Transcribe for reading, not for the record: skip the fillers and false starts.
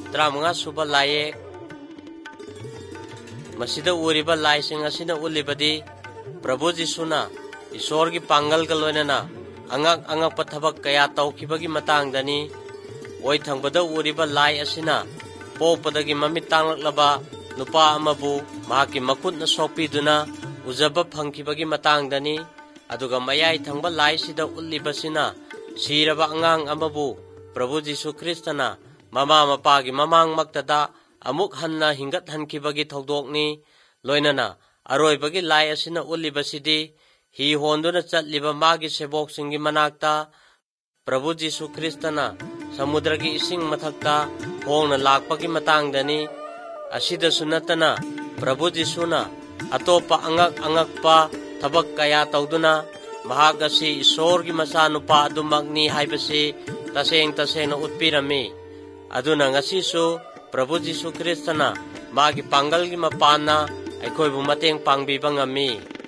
35 suba layek masida uriba laising asina ulibadi Prabhu Jisuna Ishor gi pangal galoinana angak pathabak kaya tawkibagi matangdani oi thangbada uriba lai asina popadagi mamit tanglaklaba nupa amabu mahaki makutna sopiduna ujaba phangkibagi matangdani aduga mayai thangba lai sida ullibasina siraba angang amabu Prabhu Jisu Kristana mama mapagi mamang maktada amuk hanna hingat hankibagi thogdokni loinana aroibagi lai asina ullibasidi hi honduna chatliba magi sebok singi manakta Prabhu Jisu Kristana samudragi ising mathakta hongna lakpagi matangdani asida sunatana Prabhu Jisuna atopa angak pa thabak kaya tawduna mahak asi Isorgi masanupa adumakni haibasi taseng utpirami aduna ngasisu Prabhu Jisu Kristana magi panggalgi mapana aikhoibu mateng pangbiba ngami